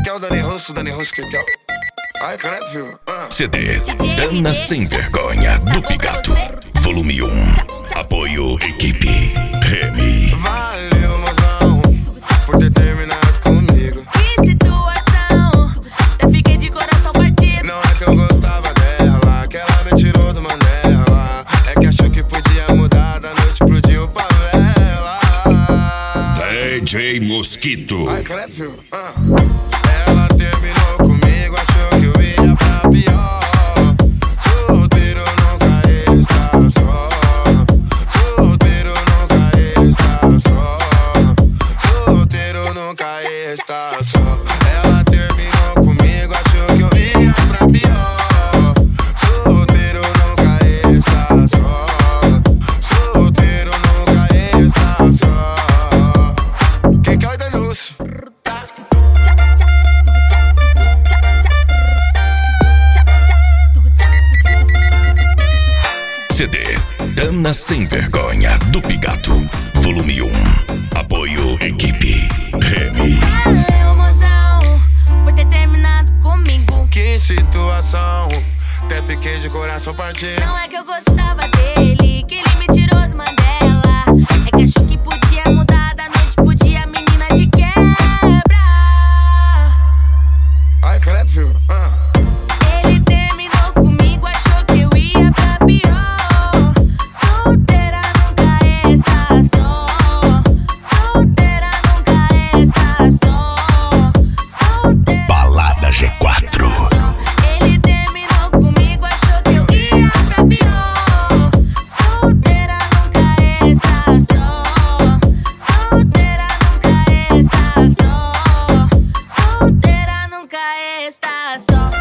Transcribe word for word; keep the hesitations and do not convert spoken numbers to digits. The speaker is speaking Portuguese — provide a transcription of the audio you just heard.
é o Dani Russo, Dani Russo, que que é o... Ai, credo, filho. Ah. C D Dana Sem Vergonha do Pigato, volume um. Apoio Equipe Remy. Valeu, mozão, por ter terminado comigo. Que situação, até fiquei de coração partido. Não é que eu gostava dela, que ela me tirou do Mandela. É que achou que podia mudar da noite pro dia o favela. D J Mosquito. Ai, credo, filho. Ah. Ela terminou comigo, achou que eu ia pra pior. Solteiro nunca está só. Solteiro nunca está só. Solteiro nunca está só. Ela terminou comigo, achou que eu ia pra pior. Solteiro nunca está só. Solteiro nunca está só. Quem quer o denúncio? C D Dana Sem Vergonha do Pigato, volume um. Apoio Equipe Remy. Valeu, mozão, por ter terminado comigo. Que situação, até fiquei de coração partido. Não é que eu gostava dele, que ele me tirou do Mandela. É que achou que podia mudar da noite pro dia, menina de quebra. Ai, credo, filho. Ah. Ele terminou comigo, achou que eu ia pra pior. Solteira nunca está só. Solteira nunca está só. Solteira. Balada G quatro. Ele terminou comigo, achou que eu ia pra pior. Solteira nunca está só. Solteira nunca está só. Solteira nunca está só.